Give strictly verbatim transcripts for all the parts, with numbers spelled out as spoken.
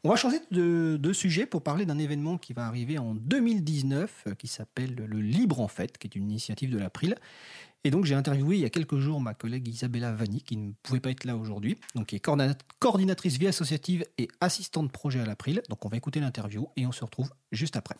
On va changer de, de sujet pour parler d'un événement qui va arriver en deux mille dix-neuf, euh, qui s'appelle le Libre en Fête, qui est une initiative de l'April. Et donc j'ai interviewé il y a quelques jours ma collègue Isabella Vanni, qui ne pouvait pas être là aujourd'hui, donc qui est coordinat- coordinatrice vie associative et assistante projet à l'April. Donc on va écouter l'interview et on se retrouve juste après.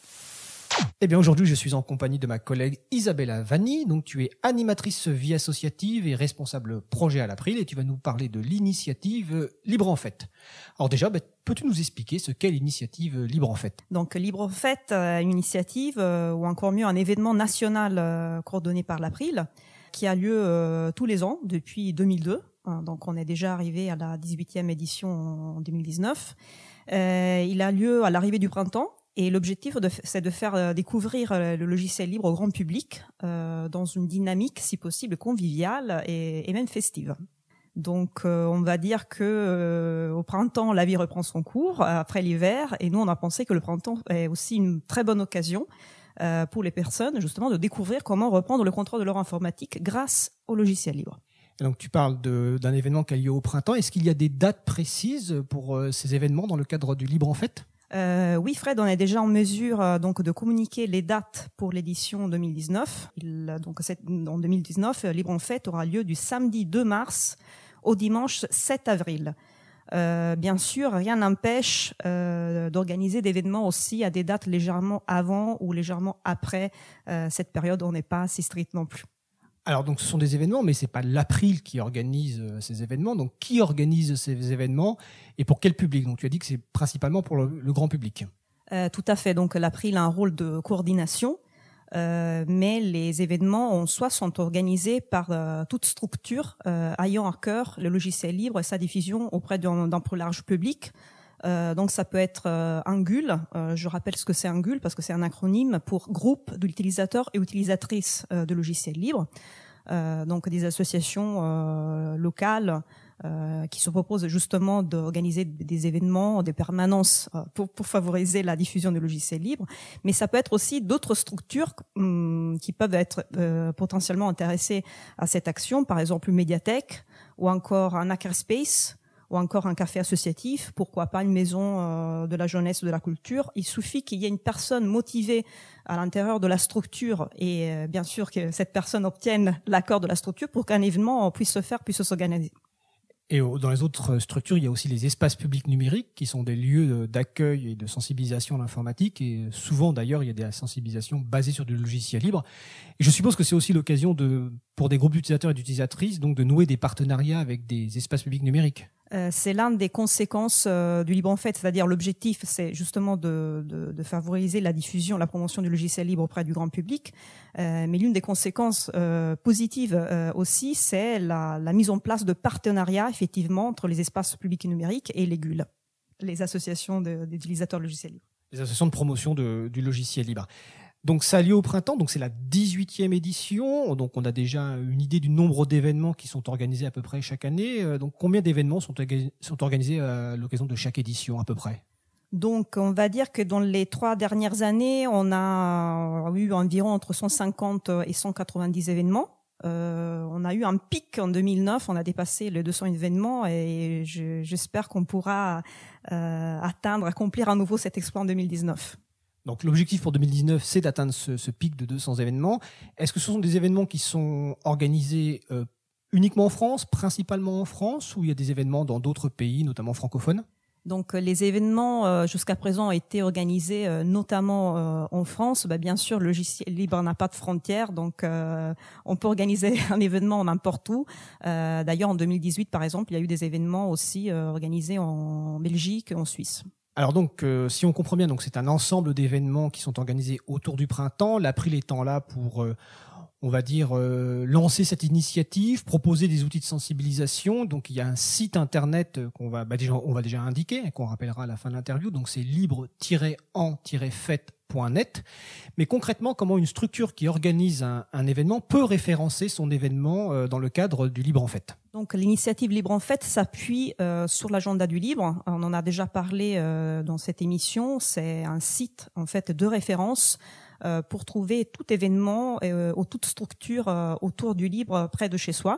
Eh bien aujourd'hui je suis en compagnie de ma collègue Isabella Vanni. Donc tu es animatrice vie associative et responsable projet à l'April et tu vas nous parler de l'initiative Libre en Fête. Alors déjà, bah, peux-tu nous expliquer ce qu'est l'initiative Libre en Fête ? Donc Libre en Fête, euh, une initiative euh, ou encore mieux un événement national euh, coordonné par l'April qui a lieu euh, tous les ans depuis deux mille deux. Hein, donc on est déjà arrivé à la dix-huitième édition en deux mille dix-neuf. Euh, il a lieu à l'arrivée du printemps. Et l'objectif, de, c'est de faire découvrir le logiciel libre au grand public euh, dans une dynamique, si possible, conviviale et, et même festive. Donc, euh, on va dire que euh, au printemps, la vie reprend son cours après l'hiver, et nous, on a pensé que le printemps est aussi une très bonne occasion euh, pour les personnes, justement, de découvrir comment reprendre le contrôle de leur informatique grâce au logiciel libre. Et donc, tu parles de, d'un événement qui a lieu au printemps. Est-ce qu'il y a des dates précises pour euh, ces événements dans le cadre du Libre en Fête ? Euh, oui, Fred, on est déjà en mesure euh, donc de communiquer les dates pour l'édition deux mille dix-neuf. Il, donc, cette, en deux mille dix-neuf, Libre en Fête aura lieu du samedi deux mars au dimanche sept avril. Euh, bien sûr, rien n'empêche euh, d'organiser d'événements aussi à des dates légèrement avant ou légèrement après euh, cette période. On n'est pas si strict non plus. Alors donc ce sont des événements, mais c'est pas l'April qui organise euh, ces événements. Donc qui organise ces événements et pour quel public ? Donc tu as dit que c'est principalement pour le, le grand public. Euh, tout à fait. Donc l'April a un rôle de coordination, euh, mais les événements en soi sont organisés par euh, toute structure euh, ayant à cœur le logiciel libre et sa diffusion auprès d'un, d'un plus large public. Euh, donc ça peut être euh, un G U L. Euh, je rappelle ce que c'est un G U L parce que c'est un acronyme pour groupe d'utilisateurs et utilisatrices euh, de logiciels libres. Euh, donc des associations euh, locales euh, qui se proposent justement d'organiser des événements, des permanences euh, pour, pour favoriser la diffusion de logiciels libres. Mais ça peut être aussi d'autres structures hum, qui peuvent être euh, potentiellement intéressées à cette action, par exemple une médiathèque ou encore un hackerspace ou encore un café associatif, pourquoi pas une maison euh, de la jeunesse ou de la culture. Il suffit qu'il y ait une personne motivée à l'intérieur de la structure et euh, bien sûr que cette personne obtienne l'accord de la structure pour qu'un événement puisse se faire, puisse s'organiser. Et dans les autres structures, il y a aussi les espaces publics numériques qui sont des lieux d'accueil et de sensibilisation à l'informatique. Et souvent, d'ailleurs, il y a des sensibilisations basées sur du logiciel libre. Et je suppose que c'est aussi l'occasion de, pour des groupes d'utilisateurs et d'utilisatrices, donc de nouer des partenariats avec des espaces publics numériques. Euh, c'est l'une des conséquences euh, du Libre en Fête, c'est-à-dire l'objectif, c'est justement de, de, de favoriser la diffusion, la promotion du logiciel libre auprès du grand public. Euh, mais l'une des conséquences euh, positives euh, aussi, c'est la, la mise en place de partenariats, effectivement, entre les espaces publics et numériques et les G U L, les associations de, d'utilisateurs de logiciels libres. Les associations de promotion de, du logiciel libre. Donc ça a lieu au printemps, donc c'est la dix-huitième édition, donc on a déjà une idée du nombre d'événements qui sont organisés à peu près chaque année. Donc combien d'événements sont, sont organisés à l'occasion de chaque édition à peu près ? Donc on va dire que dans les trois dernières années, on a eu environ entre cent cinquante et cent quatre-vingt-dix événements. Euh, on a eu un pic en deux mille neuf, on a dépassé les deux cents événements et je, j'espère qu'on pourra euh, atteindre, accomplir à nouveau cet exploit en deux mille dix-neuf. Donc l'objectif pour deux mille dix-neuf, c'est d'atteindre ce, ce pic de deux cents événements. Est-ce que ce sont des événements qui sont organisés euh, uniquement en France, principalement en France, ou il y a des événements dans d'autres pays, notamment francophones ? Donc les événements euh, jusqu'à présent ont été organisés euh, notamment euh, en France. Bah, bien sûr, le logiciel libre n'a pas de frontières, donc euh, on peut organiser un événement n'importe où. Euh, d'ailleurs, en deux mille dix-huit, par exemple, il y a eu des événements aussi euh, organisés en Belgique et en Suisse. Alors donc, euh, si on comprend bien, donc c'est un ensemble d'événements qui sont organisés autour du printemps, l'April étant là pour, euh, on va dire, euh, lancer cette initiative, proposer des outils de sensibilisation. Donc il y a un site internet qu'on va, bah, déjà, on va déjà indiquer, qu'on rappellera à la fin de l'interview. Donc c'est libre tiret en tiret fête point net. Mais concrètement, comment une structure qui organise un, un événement peut référencer son événement euh, dans le cadre du Libre en Fête ? Donc l'initiative Libre en Fête s'appuie euh, sur l'agenda du libre. On en a déjà parlé euh, dans cette émission. C'est un site en fait de référence euh, pour trouver tout événement euh, ou toute structure euh, autour du libre près de chez soi.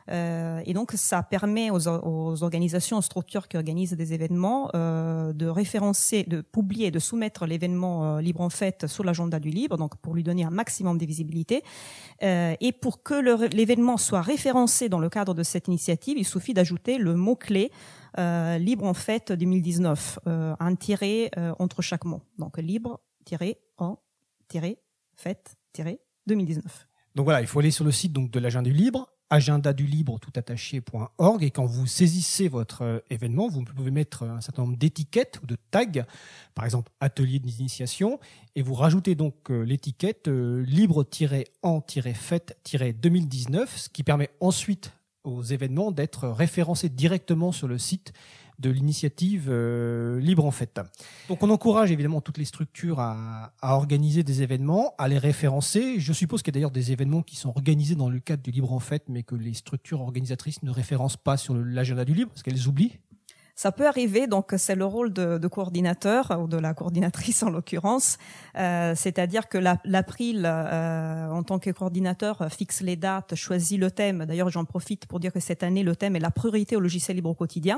Euh, et donc, ça permet aux, aux organisations, aux structures qui organisent des événements euh, de référencer, de publier, de soumettre l'événement euh, Libre en Fête sur l'agenda du Libre, donc pour lui donner un maximum de visibilité. Euh, et pour que le, l'événement soit référencé dans le cadre de cette initiative, il suffit d'ajouter le mot-clé euh, Libre en Fête deux mille dix-neuf, euh, un tiret euh, entre chaque mot. Donc, Libre, tiret, en, tiret, fête, tiret, deux mille dix-neuf. Donc voilà, il faut aller sur le site donc, de l'agenda du Libre, agenda du libre tout attaché point org, et quand vous saisissez votre euh, événement, vous pouvez mettre un certain nombre d'étiquettes ou de tags, par exemple atelier d'initiation, et vous rajoutez donc euh, l'étiquette euh, libre-en-fête deux mille dix-neuf, ce qui permet ensuite aux événements d'être référencés directement sur le site de l'initiative euh, Libre en Fête. Donc on encourage évidemment toutes les structures à, à organiser des événements, à les référencer. Je suppose qu'il y a d'ailleurs des événements qui sont organisés dans le cadre du Libre en Fête, mais que les structures organisatrices ne référencent pas sur le, l'agenda du Libre, parce qu'elles oublient. Ça peut arriver, donc c'est le rôle de, de coordinateur ou de la coordinatrice en l'occurrence, euh, c'est-à-dire que la, l'April, euh, en tant que coordinateur, fixe les dates, choisit le thème. D'ailleurs, j'en profite pour dire que cette année, le thème est la priorité au logiciel libre au quotidien.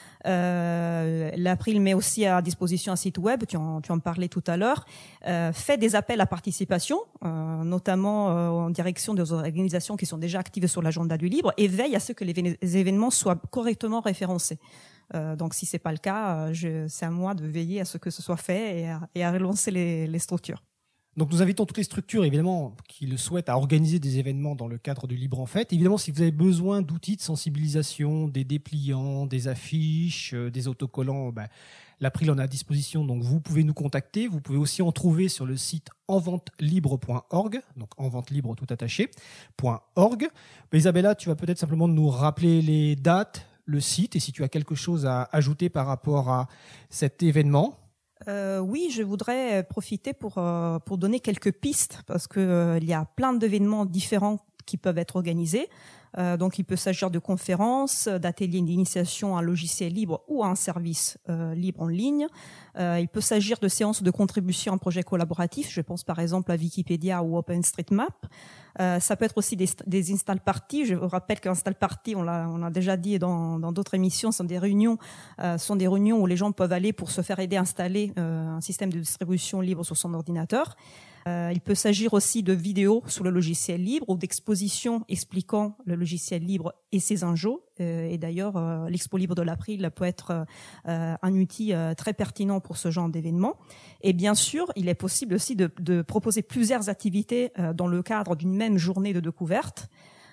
Euh, L'April met aussi à disposition un site web, tu en, tu en parlais tout à l'heure, euh, fait des appels à participation, euh, notamment euh, en direction des organisations qui sont déjà actives sur l'agenda du Libre, et veille à ce que les, les événements soient correctement référencés. Euh, donc si c'est pas le cas, je, c'est à moi de veiller à ce que ce soit fait et à, et à relancer les, les structures. Donc nous invitons toutes les structures, évidemment, qui le souhaitent, à organiser des événements dans le cadre du Libre en Fête. Évidemment, si vous avez besoin d'outils de sensibilisation, des dépliants, des affiches, euh, des autocollants, ben, l'April en a à disposition, donc vous pouvez nous contacter. Vous pouvez aussi en trouver sur le site enventelibre point org, donc enventelibre tout attaché, .org. Ben, Isabella, tu vas peut-être simplement nous rappeler les dates, le site, et si tu as quelque chose à ajouter par rapport à cet événement. Euh, oui, je voudrais profiter pour euh, pour donner quelques pistes parce que euh, il y a plein d'événements différents qui peuvent être organisés. Euh, donc, il peut s'agir de conférences, d'ateliers d'initiation à un logiciel libre ou à un service euh, libre en ligne. Euh, il peut s'agir de séances de contribution à un projet collaboratif. Je pense par exemple à Wikipédia ou OpenStreetMap. Euh, ça peut être aussi des, des install parties. Je vous rappelle qu'install party, on l'a, on a déjà dit dans, dans d'autres émissions, sont des réunions, euh, sont des réunions où les gens peuvent aller pour se faire aider à installer euh, un système de distribution libre sur son ordinateur. Euh, il peut s'agir aussi de vidéos sur le logiciel libre ou d'expositions expliquant le logiciel libre et ses enjeux. Euh, et d'ailleurs, euh, l'Expo Libre de l'April peut être euh, un outil euh, très pertinent pour ce genre d'événement. Et bien sûr, il est possible aussi de, de proposer plusieurs activités euh, dans le cadre d'une même journée de découverte.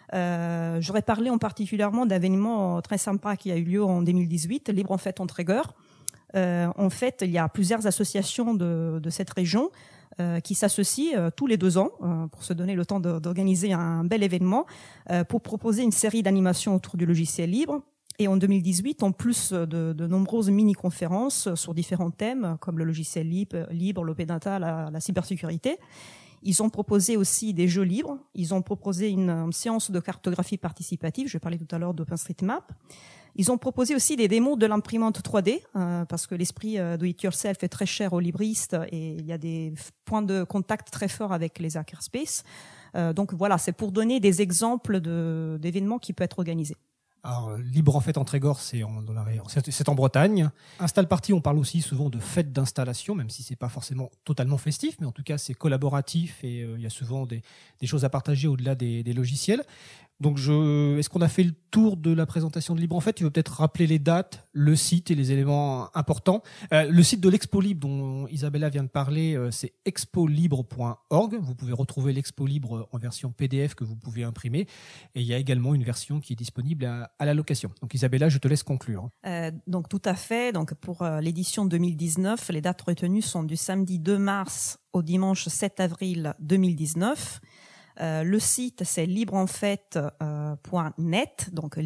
Euh, j'aurais parlé en particulièrement d'un événement très sympa qui a eu lieu en deux mille dix-huit, Libre en Fête en Trégor. Euh, en fait, il y a plusieurs associations de, de cette région euh, qui s'associent euh, tous les deux ans euh, pour se donner le temps de, d'organiser un bel événement euh, pour proposer une série d'animations autour du logiciel libre. Et en deux mille dix-huit, en plus de, de nombreuses mini-conférences sur différents thèmes comme le logiciel libre, libre l'open data, la, la cybersécurité, ils ont proposé aussi des jeux libres. Ils ont proposé une, une séance de cartographie participative. Je parlais tout à l'heure d'OpenStreetMap. Ils ont proposé aussi des démos de l'imprimante trois D, euh, parce que l'esprit euh, do it yourself est très cher aux libristes et il y a des points de contact très forts avec les hackerspaces. Euh, donc voilà, c'est pour donner des exemples de, d'événements qui peuvent être organisés. Alors, Libre en Fête en Trégor, c'est en, dans la, c'est en Bretagne. Install Party, on parle aussi souvent de fête d'installation, même si c'est pas forcément totalement festif, mais en tout cas c'est collaboratif et euh, il y a souvent des, des choses à partager au-delà des, des logiciels. Donc, je, est-ce qu'on a fait le tour de la présentation de Libre en Fête ? Tu veux peut-être rappeler les dates, le site et les éléments importants. Euh, le site de l'Expo Libre dont Isabella vient de parler, euh, c'est expo libre point org. Vous pouvez retrouver l'Expo Libre en version P D F que vous pouvez imprimer. Et il y a également une version qui est disponible à, à la location. Donc Isabella, je te laisse conclure. Euh, donc tout à fait. Donc pour euh, l'édition deux mille dix-neuf, les dates retenues sont du samedi deux mars au dimanche sept avril deux mille dix-neuf. Euh, le site, c'est libre en fête point net, donc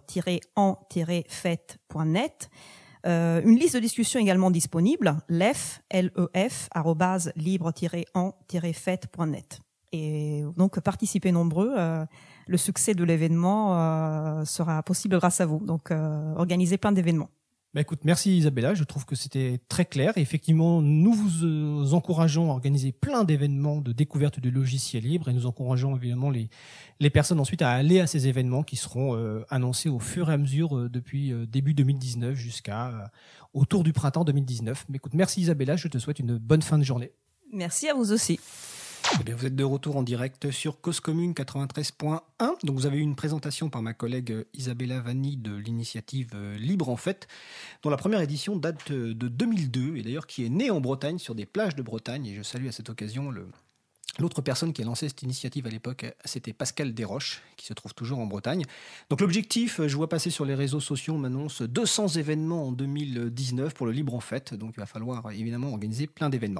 libre-en-fête point net. Euh, une liste de discussion également disponible, lef, L-E-F, arrobase libre-en-fête point net. Et donc, participez nombreux. Euh, le succès de l'événement euh, sera possible grâce à vous. Donc, euh, organisez plein d'événements. Bah écoute, merci Isabella, je trouve que c'était très clair. Et effectivement, nous vous euh, encourageons à organiser plein d'événements de découverte de logiciels libres et nous encourageons évidemment les, les personnes ensuite à aller à ces événements qui seront euh, annoncés au fur et à mesure euh, depuis euh, début deux mille dix-neuf jusqu'à euh, autour du printemps deux mille dix-neuf. Mais écoute, merci Isabella, je te souhaite une bonne fin de journée. Merci à vous aussi. Eh bien, vous êtes de retour en direct sur Cause Commune quatre-vingt-treize point un. Donc, vous avez eu une présentation par ma collègue Isabella Vanni de l'initiative Libre en fait, dont la première édition date de deux mille deux et d'ailleurs qui est née en Bretagne, sur des plages de Bretagne. Et je salue à cette occasion le, l'autre personne qui a lancé cette initiative à l'époque, c'était Pascal Desroches, qui se trouve toujours en Bretagne. Donc l'objectif, je vois passer sur les réseaux sociaux, on m'annonce deux cents événements en deux mille dix-neuf pour le Libre en Fête. Donc il va falloir évidemment organiser plein d'événements.